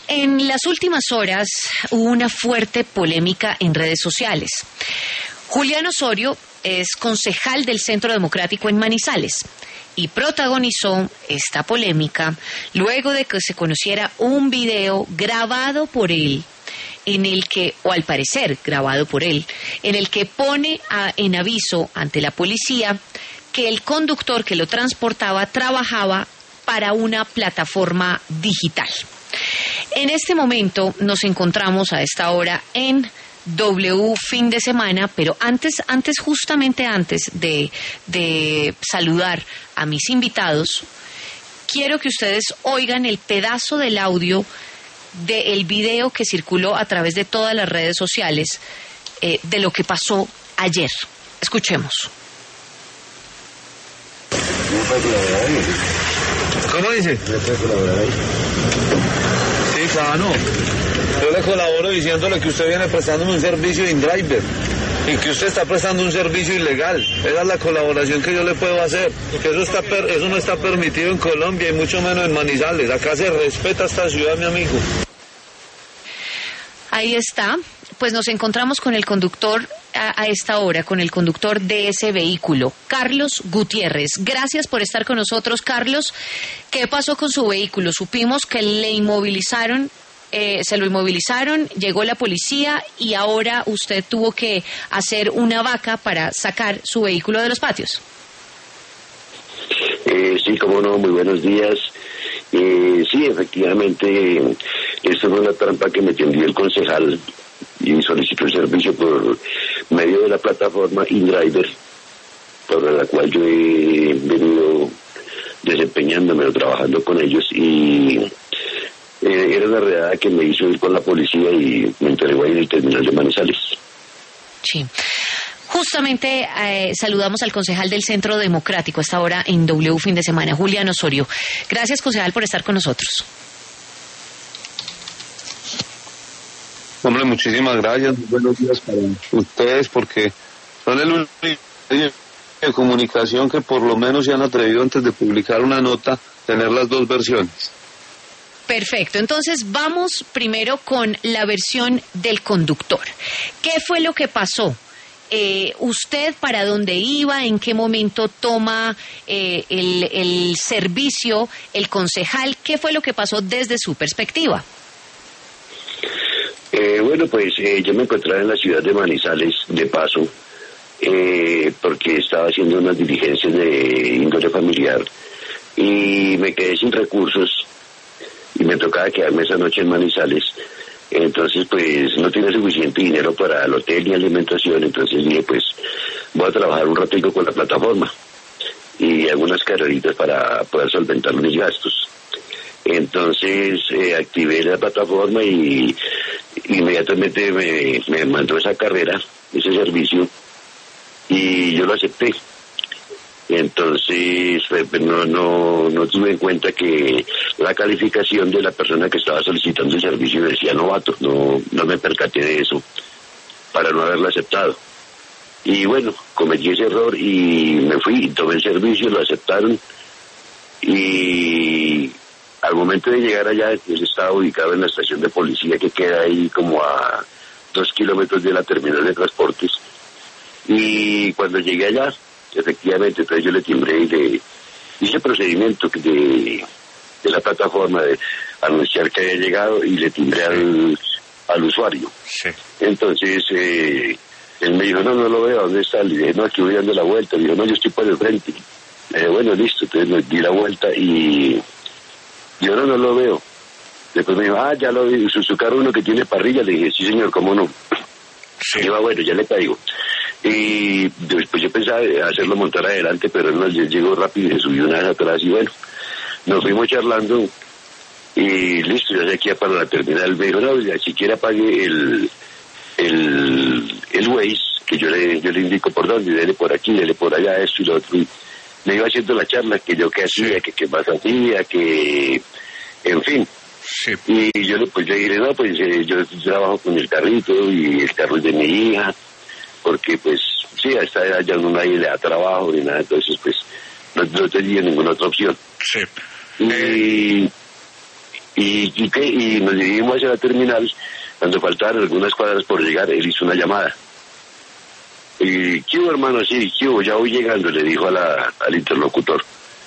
En las últimas horas hubo una fuerte polémica en redes sociales. Julián Osorio es concejal del Centro Democrático en Manizales y protagonizó esta polémica luego de que se conociera un video grabado por él, en el que, o al parecer grabado por él, en el que pone en aviso ante la policía que el conductor que lo transportaba trabajaba para una plataforma digital. En este momento nos encontramos a esta hora en W Fin de Semana, pero justamente antes de saludar a mis invitados, quiero que ustedes oigan el pedazo del audio del video que circuló a través de todas las redes sociales de lo que pasó ayer. Escuchemos. ¿Cómo dice? Sí, claro. Yo le colaboro diciéndole que usted viene prestándome un servicio de InDriver y que usted está prestando un servicio ilegal. Esa es la colaboración que yo le puedo hacer. Que eso no está permitido en Colombia y mucho menos en Manizales. Acá se respeta esta ciudad, mi amigo. Ahí está. Pues nos encontramos con el conductor a esta hora, con el conductor de ese vehículo, Carlos Gutiérrez. Gracias por estar con nosotros, Carlos. ¿Qué pasó con su vehículo? Supimos que le inmovilizaron, se lo inmovilizaron, llegó la policía y ahora usted tuvo que hacer una vaca para sacar su vehículo de los patios. Sí, cómo no, muy buenos días. Sí, efectivamente, esto fue una trampa que me tendió el concejal y solicitó el servicio por medio de la plataforma InDriver, por la cual yo he venido desempeñándome o trabajando con ellos, y era una redada que me hizo ir con la policía y me entregó ahí en el terminal de Manizales. Sí. Justamente saludamos al concejal del Centro Democrático hasta ahora en W Fin de Semana, Julián Osorio. Gracias, concejal, por estar con nosotros. Hombre, muchísimas gracias. Buenos días para ustedes, porque son el único medio de comunicación que por lo menos se han atrevido antes de publicar una nota tener las dos versiones. Perfecto, entonces vamos primero con la versión del conductor. ¿Qué fue lo que pasó? ¿Usted para dónde iba? ¿En qué momento toma el servicio el concejal? ¿Qué fue lo que pasó desde su perspectiva? Bueno, pues yo me encontraba en la ciudad de Manizales de paso, porque estaba haciendo unas diligencias de índole familiar y me quedé sin recursos y me tocaba quedarme esa noche en Manizales. Entonces, pues no tenía suficiente dinero para el hotel ni alimentación, entonces dije, pues voy a trabajar un ratico con la plataforma y algunas carreritas para poder solventar mis gastos. Entonces activé la plataforma y inmediatamente me mandó esa carrera, ese servicio, y yo lo acepté. Entonces no tuve en cuenta que la calificación de la persona que estaba solicitando el servicio decía novato. No me percaté de eso para no haberlo aceptado. Y bueno, cometí ese error y me fui, tomé el servicio, lo aceptaron, y al momento de llegar allá, él estaba ubicado en la estación de policía que queda ahí como a 2 kilómetros de la terminal de transportes. Y cuando llegué allá, efectivamente, entonces yo le timbré y le hice el procedimiento de la plataforma de anunciar que había llegado y le timbré al usuario. Sí. Entonces, él me dijo, no lo veo, ¿dónde está? Le dije, no, aquí voy dando la vuelta. Le dijo, no, yo estoy por el frente. Le dije, bueno, listo. Entonces me di la vuelta y yo no lo veo. Después me dijo, ya lo vi, su carro uno que tiene parrilla. Le dije, sí señor, ¿cómo no? Sí. Y bueno, ya le caigo. Y después yo pensaba hacerlo montar adelante, pero no, llegó rápido y se subió una vez atrás y bueno, nos fuimos charlando y listo, ya de aquí para la terminal. Me dijo, no, ya siquiera pague el Waze, que yo le indico por dónde, dele por aquí, dele por allá, esto y lo otro. Y me iba haciendo la charla, que yo qué hacía, que qué más hacía, que en fin. Sí. Y yo le dije, no, pues yo trabajo con el carrito y el carro es de mi hija, porque pues sí, a esta edad ya nadie le da trabajo ni nada, entonces pues no tenía ninguna otra opción. Sí. Y nos dirigimos hacia la terminal. Cuando faltaban algunas cuadras por llegar, él hizo una llamada. Y, ¿qué hubo, hermano? Sí, ¿qué hubo? Ya voy llegando, le dijo al interlocutor.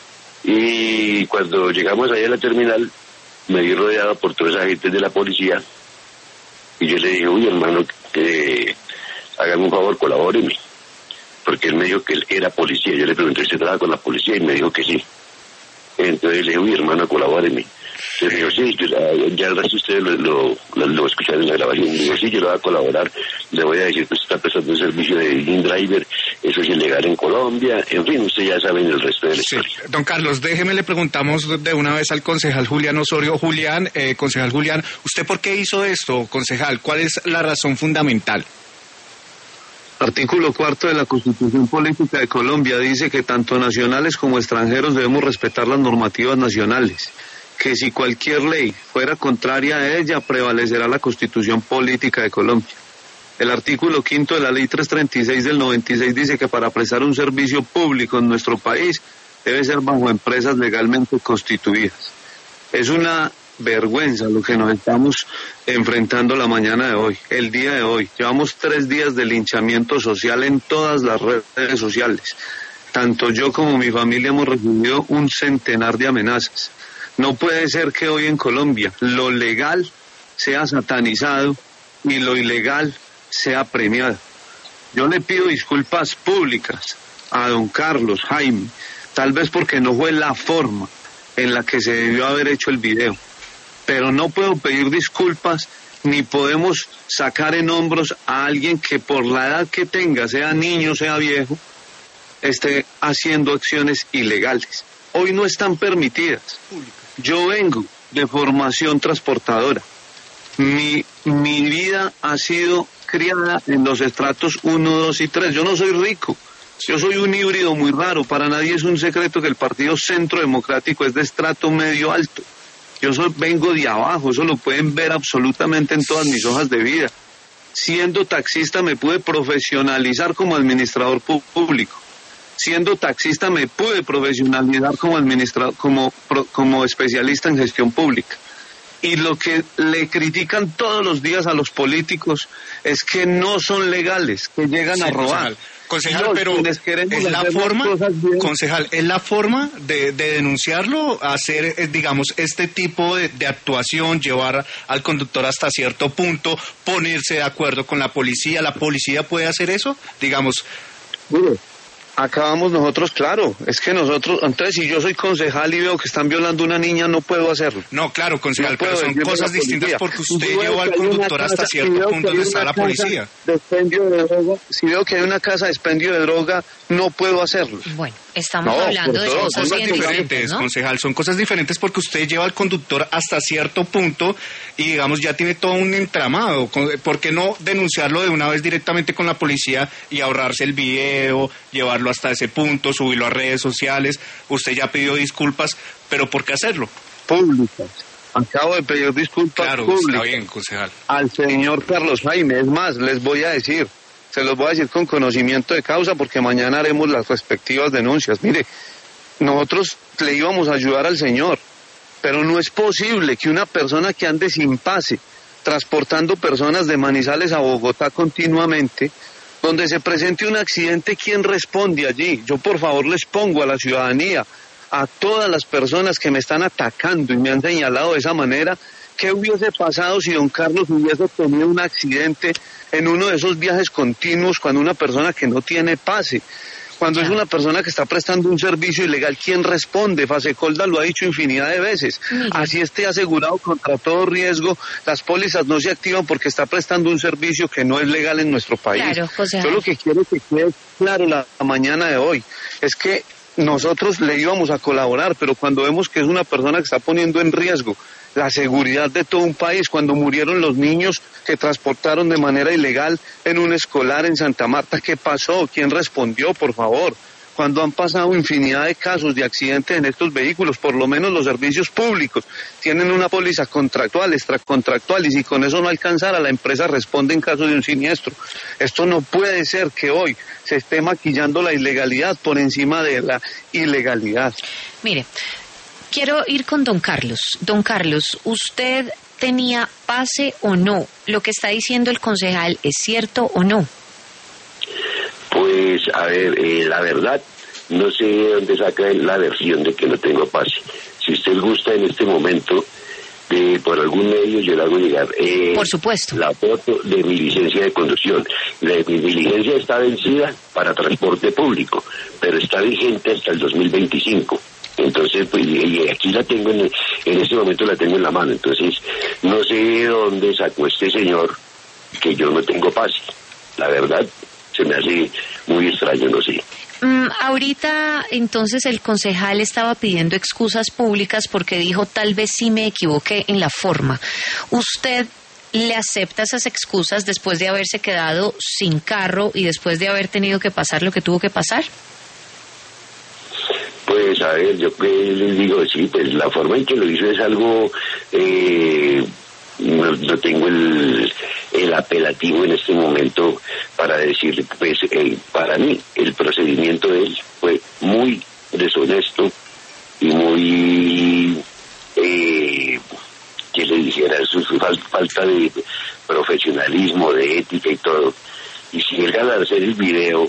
Y cuando llegamos ahí a la terminal, me vi rodeado por todos los agentes de la policía. Y yo le dije, uy, hermano, hágame un favor, colabóreme. Porque él me dijo que él era policía. Yo le pregunté, ¿usted trabaja con la policía? Y me dijo que sí. Entonces le dije, uy, hermano, colabóreme. Yo le digo, sí, ya el resto ustedes lo escucharon en la grabación. Le digo, sí, yo le voy a colaborar, le voy a decir que usted está prestando un servicio de InDriver, eso es ilegal en Colombia, en fin, usted ya saben el resto de la historia. Don Carlos, déjeme le preguntamos de una vez al concejal Julián Osorio. Julián, concejal Julián, ¿usted por qué hizo esto, concejal? ¿Cuál es la razón fundamental? Artículo 4 de la Constitución Política de Colombia dice que tanto nacionales como extranjeros debemos respetar las normativas nacionales, que si cualquier ley fuera contraria a ella, prevalecerá la Constitución Política de Colombia. El artículo 5 de la Ley 336 del 96 dice que para prestar un servicio público en nuestro país debe ser bajo empresas legalmente constituidas. Es una vergüenza lo que nos estamos enfrentando la mañana de hoy, el día de hoy. Llevamos 3 días de linchamiento social en todas las redes sociales. Tanto yo como mi familia hemos recibido un centenar de amenazas. No puede ser que hoy en Colombia lo legal sea satanizado y lo ilegal sea premiado. Yo le pido disculpas públicas a don Carlos, Jaime, tal vez porque no fue la forma en la que se debió haber hecho el video, pero no puedo pedir disculpas ni podemos sacar en hombros a alguien que por la edad que tenga, sea niño, sea viejo, esté haciendo acciones ilegales. Hoy no están permitidas. Yo vengo de formación transportadora. Mi vida ha sido criada en los estratos 1, 2 y 3. Yo no soy rico. Yo soy un híbrido muy raro. Para nadie es un secreto que el Partido Centro Democrático es de estrato medio alto. Vengo de abajo. Eso lo pueden ver absolutamente en todas mis hojas de vida. Siendo taxista me pude profesionalizar como administrador público. Siendo taxista me pude profesionalizar como administrador, como especialista en gestión pública. Y lo que le critican todos los días a los políticos es que no son legales, que llegan a robar. Concejal, pero es la forma, concejal, es la forma de denunciarlo, hacer, digamos, este tipo de actuación, llevar al conductor hasta cierto punto, ponerse de acuerdo con la policía. ¿La policía puede hacer eso? Digamos. Mire, acabamos nosotros, claro, es que nosotros, entonces si yo soy concejal y veo que están violando a una niña, no puedo hacerlo. No, claro, concejal, no pero son cosas distintas porque usted lleva al conductor hasta cierto punto donde está la policía. Si veo que hay una casa de expendio de droga, no puedo hacerlo. Bueno, estamos hablando de cosas diferentes, ¿no? Concejal, son cosas diferentes porque usted lleva al conductor hasta cierto punto y digamos ya tiene todo un entramado. ¿Por qué no denunciarlo de una vez directamente con la policía y ahorrarse el video, llevarlo hasta ese punto, subirlo a redes sociales? Usted ya pidió disculpas, pero ¿por qué hacerlo? Públicas. Acabo de pedir disculpas públicas. Está bien, concejal. Al señor Carlos Jaime. Es más, les voy a decir, se los voy a decir con conocimiento de causa porque mañana haremos las respectivas denuncias. Mire, nosotros le íbamos a ayudar al señor, pero no es posible que una persona que ande sin pase, transportando personas de Manizales a Bogotá continuamente, donde se presente un accidente, ¿quién responde allí? Yo por favor les pongo a la ciudadanía, a todas las personas que me están atacando y me han señalado de esa manera, ¿qué hubiese pasado si don Carlos hubiese tenido un accidente en uno de esos viajes continuos cuando una persona que no tiene pase? Cuando es una persona que está prestando un servicio ilegal, ¿quién responde? Fasecolda lo ha dicho infinidad de veces. Así esté asegurado contra todo riesgo, las pólizas no se activan porque está prestando un servicio que no es legal en nuestro país. Claro, yo lo que quiero que quede claro la mañana de hoy es que nosotros le íbamos a colaborar, pero cuando vemos que es una persona que está poniendo en riesgo la seguridad de todo un país, cuando murieron los niños que transportaron de manera ilegal en un escolar en Santa Marta, ¿qué pasó? ¿Quién respondió, por favor? Cuando han pasado infinidad de casos de accidentes en estos vehículos, por lo menos los servicios públicos tienen una póliza contractual, extracontractual, y si con eso no alcanzara, la empresa responde en caso de un siniestro. Esto no puede ser que hoy se esté maquillando la ilegalidad por encima de la ilegalidad. Mire, Quiero ir con don Carlos. Don Carlos, ¿usted tenía pase o no? ¿Lo que está diciendo el concejal es cierto o no? Pues, a ver, la verdad, no sé de dónde saca la versión de que no tengo pase. Si usted gusta en este momento, por algún medio yo le hago llegar por supuesto, la foto de mi licencia de conducción. Mi licencia está vencida para transporte público, pero está vigente hasta el 2025. Entonces, pues, y aquí la tengo, en este momento la tengo en la mano. Entonces, no sé de dónde sacó este señor que yo no tengo pase. La verdad, se me hace muy extraño, no sé. Ahorita, entonces, el concejal estaba pidiendo excusas públicas porque dijo, tal vez sí me equivoqué en la forma. ¿Usted le acepta esas excusas después de haberse quedado sin carro y después de haber tenido que pasar lo que tuvo que pasar? Pues, a ver, yo les digo, sí, pues la forma en que lo hizo es algo... No tengo el apelativo en este momento para decir, pues, para mí el procedimiento de él fue muy deshonesto y muy, que le dijera, su falta de profesionalismo, de ética y todo. Y si él al hacer el video,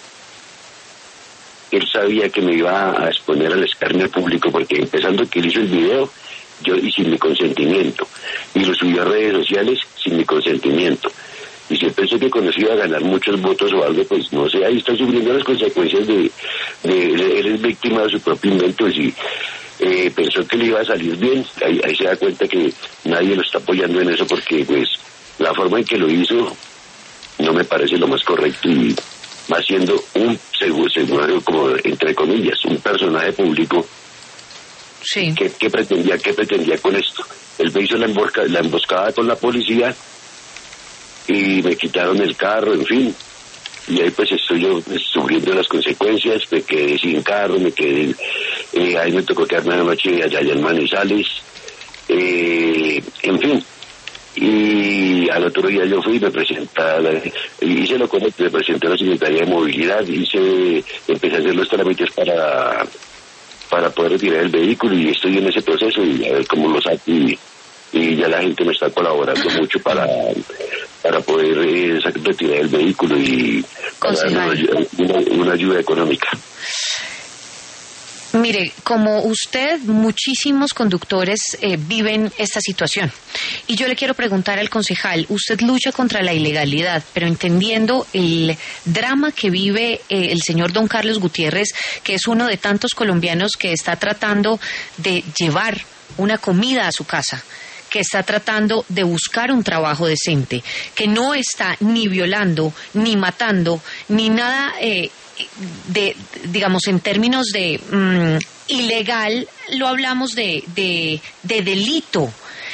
él sabía que me iba a exponer al escarnio público, porque empezando que él hizo el video, y sin mi consentimiento, y lo subió a redes sociales sin mi consentimiento, y si él pensó que con eso iba a ganar muchos votos o algo, pues no sé, ahí está sufriendo las consecuencias de él es víctima de su propio invento. Y pensó que le iba a salir bien, ahí se da cuenta que nadie lo está apoyando en eso, porque pues la forma en que lo hizo no me parece lo más correcto, y va siendo un seguro, como entre comillas, un personaje público. Sí. ¿Qué pretendía con esto? Él me hizo la emboscada con la policía y me quitaron el carro, en fin. Y ahí pues estoy yo sufriendo las consecuencias, me quedé sin carro, ahí me tocó quedarme la noche allá en Manizales, en fin. Y al otro día yo fui y me presenté, hice lo correcto, me presenté a la Secretaría de Movilidad, empecé a hacer los trámites para poder retirar el vehículo, y estoy en ese proceso y a ver cómo lo saco, y ya la gente me está colaborando mucho para poder retirar el vehículo y para una ayuda económica. Mire, como usted, muchísimos conductores viven esta situación. Y yo le quiero preguntar al concejal, usted lucha contra la ilegalidad, pero entendiendo el drama que vive el señor don Carlos Gutiérrez, que es uno de tantos colombianos que está tratando de llevar una comida a su casa, que está tratando de buscar un trabajo decente, que no está ni violando, ni matando, ni nada... digamos, en términos de ilegal, lo hablamos de delito.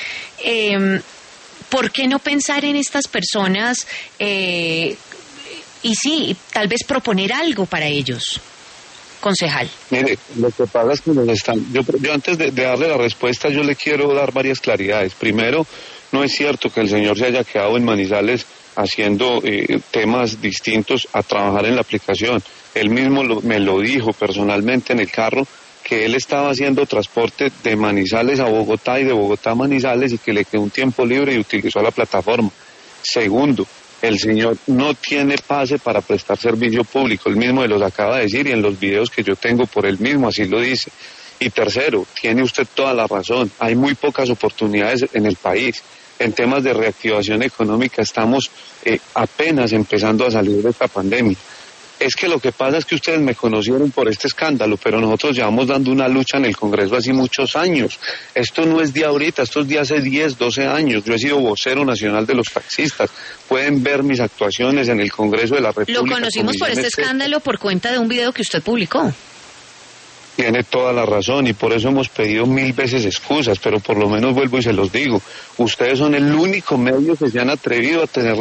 ¿Por qué no pensar en estas personas y sí, tal vez proponer algo para ellos, concejal? Mire, lo que pasa es que nos están... Yo antes de darle la respuesta, yo le quiero dar varias claridades. Primero, no es cierto que el señor se haya quedado en Manizales haciendo temas distintos a trabajar en la aplicación. Él mismo me lo dijo personalmente en el carro, que él estaba haciendo transporte de Manizales a Bogotá y de Bogotá a Manizales, y que le quedó un tiempo libre y utilizó la plataforma. Segundo, el señor no tiene pase para prestar servicio público, él mismo me los acaba de decir, y en los videos que yo tengo por él mismo así lo dice. Y tercero, tiene usted toda la razón, hay muy pocas oportunidades en el país. En temas de reactivación económica estamos apenas empezando a salir de esta pandemia. Es que lo que pasa es que ustedes me conocieron por este escándalo, pero nosotros llevamos dando una lucha en el Congreso hace muchos años. Esto no es de ahorita, esto es de hace 10, 12 años. Yo he sido vocero nacional de los taxistas. Pueden ver mis actuaciones en el Congreso de la República. Lo conocimos por este escándalo por cuenta de un video que usted publicó. Tiene toda la razón, y por eso hemos pedido 1000 veces excusas, pero por lo menos vuelvo y se los digo. Ustedes son el único medio que se han atrevido a tener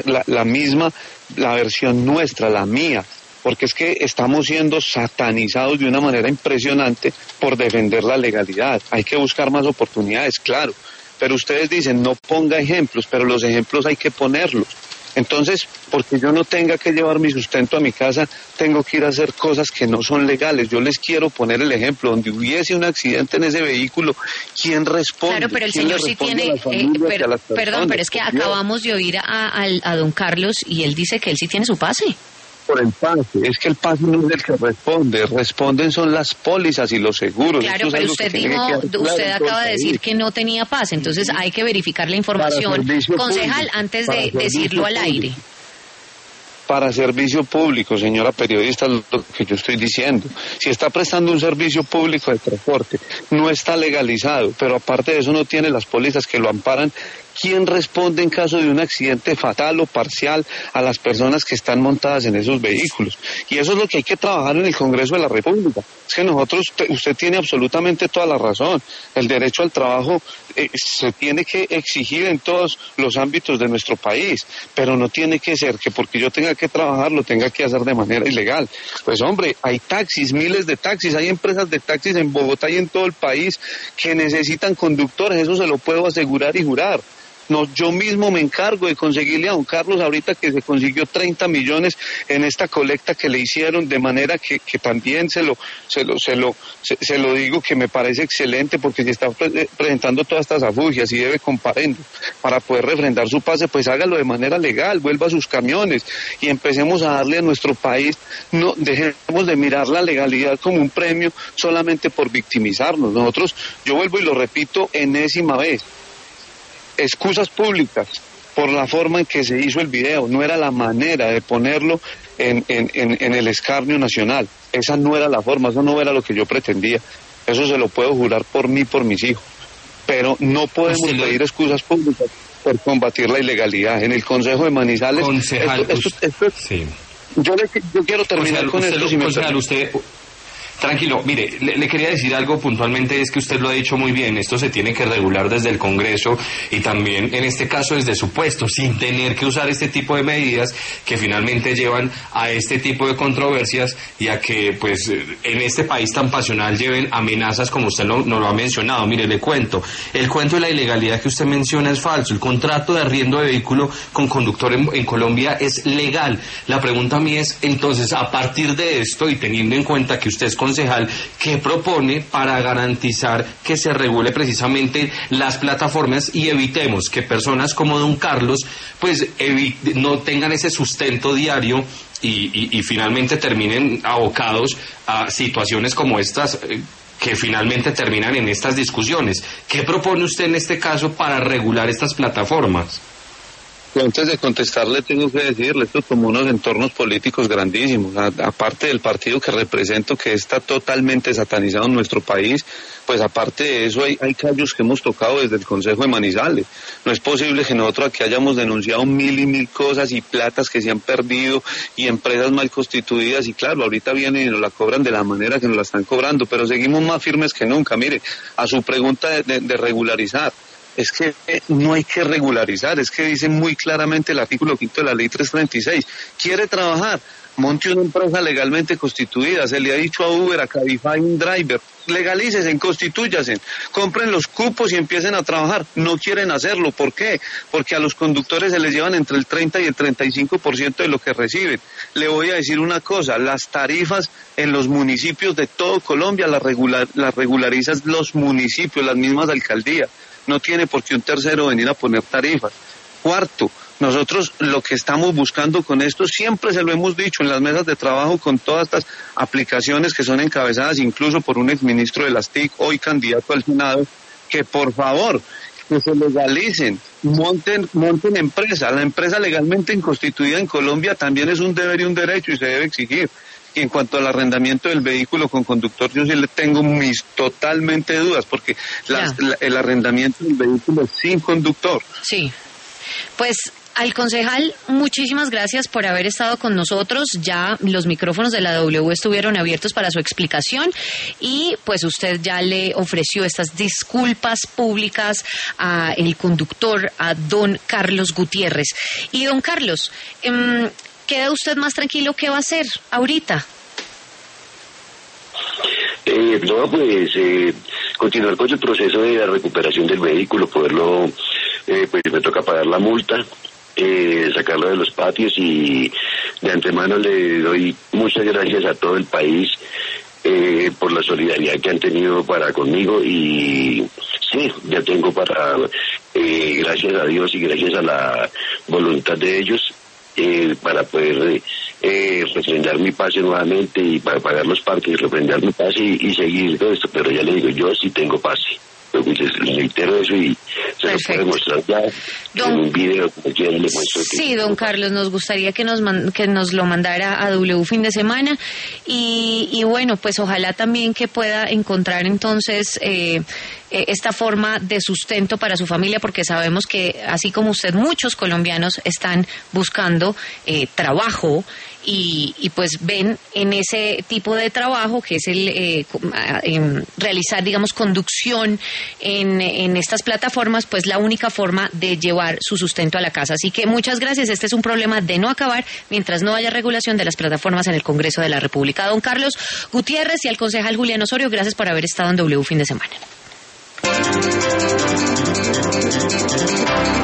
la versión nuestra, la mía, porque es que estamos siendo satanizados de una manera impresionante por defender la legalidad. Hay que buscar más oportunidades, claro, pero ustedes dicen no ponga ejemplos, pero los ejemplos hay que ponerlos. Entonces, porque yo no tenga que llevar mi sustento a mi casa, tengo que ir a hacer cosas que no son legales. Yo les quiero poner el ejemplo, donde hubiese un accidente en ese vehículo, ¿quién responde? Claro, pero el señor sí tiene, perdón, pero es que acabamos de oír a don Carlos y él dice que él sí tiene su pase. Por el pase, es que el pase no es el que responden son las pólizas y los seguros. Claro, pero usted acaba de decir que no tenía pase, entonces hay que verificar la información, concejal, antes de decirlo al aire. Para servicio público, señora periodista, lo que yo estoy diciendo. Si está prestando un servicio público de transporte, no está legalizado, pero aparte de eso no tiene las pólizas que lo amparan. ¿Quién responde en caso de un accidente fatal o parcial a las personas que están montadas en esos vehículos? Y eso es lo que hay que trabajar en el Congreso de la República. Es que usted tiene absolutamente toda la razón. El derecho al trabajo se tiene que exigir en todos los ámbitos de nuestro país, pero no tiene que ser que porque yo tenga que trabajar lo tenga que hacer de manera ilegal. Pues hombre, hay taxis, miles de taxis, hay empresas de taxis en Bogotá y en todo el país que necesitan conductores, eso se lo puedo asegurar y jurar. No, yo mismo me encargo de conseguirle a don Carlos ahorita que se consiguió 30 millones en esta colecta que le hicieron, de manera que también se lo digo que me parece excelente, porque si está presentando todas estas afugias y debe comparendo para poder refrendar su pase, pues hágalo de manera legal, vuelva a sus camiones y empecemos a darle a nuestro país, no dejemos de mirar la legalidad como un premio solamente por victimizarnos. Nosotros, yo vuelvo y lo repito enésima vez, excusas públicas por la forma en que se hizo el video, no era la manera de ponerlo en el escarnio nacional, esa no era la forma, eso no era lo que yo pretendía, eso se lo puedo jurar por mí, por mis hijos, pero no podemos pedir excusas públicas por combatir la ilegalidad. En el Consejo de Manizales, concejal, sí. Yo quiero terminar con esto. Tranquilo, mire, le quería decir algo puntualmente, es que usted lo ha dicho muy bien, esto se tiene que regular desde el Congreso y también en este caso desde su puesto, sin tener que usar este tipo de medidas que finalmente llevan a este tipo de controversias y a que pues en este país tan pasional lleven amenazas como usted no lo ha mencionado. Mire, le cuento, el cuento de la ilegalidad que usted menciona es falso, el contrato de arriendo de vehículo con conductor en Colombia es legal. La pregunta a mí es, entonces, a partir de esto y teniendo en cuenta que usted es concejal, ¿qué propone para garantizar que se regule precisamente las plataformas y evitemos que personas como don Carlos pues no tengan ese sustento diario y finalmente terminen abocados a situaciones como estas que finalmente terminan en estas discusiones? ¿Qué propone usted en este caso para regular estas plataformas? Antes de contestarle tengo que decirle, esto es como unos entornos políticos grandísimos, aparte del partido que represento, que está totalmente satanizado en nuestro país, pues aparte de eso hay callos que hemos tocado desde el Consejo de Manizales. No es posible que nosotros aquí hayamos denunciado mil y mil cosas y platas que se han perdido y empresas mal constituidas, y claro, ahorita vienen y nos la cobran de la manera que nos la están cobrando, pero seguimos más firmes que nunca. Mire, a su pregunta de regularizar, es que no hay que regularizar, es que dice muy claramente el artículo 5 de la ley 336, quiere trabajar, monte una empresa legalmente constituida, se le ha dicho a Uber, a Cabify, un driver, legalícesen, constitúyanse, compren los cupos y empiecen a trabajar. No quieren hacerlo, ¿por qué? Porque a los conductores se les llevan entre el 30 y el 35% de lo que reciben. Le voy a decir una cosa, las tarifas en los municipios de todo Colombia las regularizan los municipios, las mismas alcaldías. No tiene por qué un tercero venir a poner tarifas. Cuarto, nosotros lo que estamos buscando con esto, siempre se lo hemos dicho en las mesas de trabajo con todas estas aplicaciones que son encabezadas incluso por un exministro de las TIC, hoy candidato al Senado, que por favor, que se legalicen, monten empresa. La empresa legalmente constituida en Colombia también es un deber y un derecho y se debe exigir. Y en cuanto al arrendamiento del vehículo con conductor, yo sí le tengo mis totalmente dudas, porque el arrendamiento del vehículo es sin conductor. Sí, pues al concejal, muchísimas gracias por haber estado con nosotros. Ya los micrófonos de la W estuvieron abiertos para su explicación y pues usted ya le ofreció estas disculpas públicas a el conductor, a don Carlos Gutiérrez. Y don Carlos, ¿queda usted más tranquilo? ¿Qué va a hacer ahorita? Continuar con el proceso de la recuperación del vehículo, poderlo, pues me toca pagar la multa sacarlo de los patios, y de antemano le doy muchas gracias a todo el país por la solidaridad que han tenido para conmigo, y sí, ya tengo para, gracias a Dios y gracias a la voluntad de ellos, para poder refrendar mi pase nuevamente y para pagar los parques, refrendar mi pase y seguir todo esto. Pero ya le digo, yo sí tengo pase. Les reitero eso y se lo puedo demostrar ya en un video que ya le muestro. Sí, don Carlos, nos gustaría que nos lo mandara a W Fin de Semana, y bueno, pues ojalá también que pueda encontrar entonces esta forma de sustento para su familia, porque sabemos que así como usted, muchos colombianos están buscando trabajo, y pues ven en ese tipo de trabajo, que es el realizar, digamos, conducción en estas plataformas, pues la única forma de llevar su sustento a la casa. Así que muchas gracias. Este es un problema de no acabar mientras no haya regulación de las plataformas en el Congreso de la República. Don Carlos Gutiérrez y al concejal Julián Osorio, gracias por haber estado en W Fin de Semana.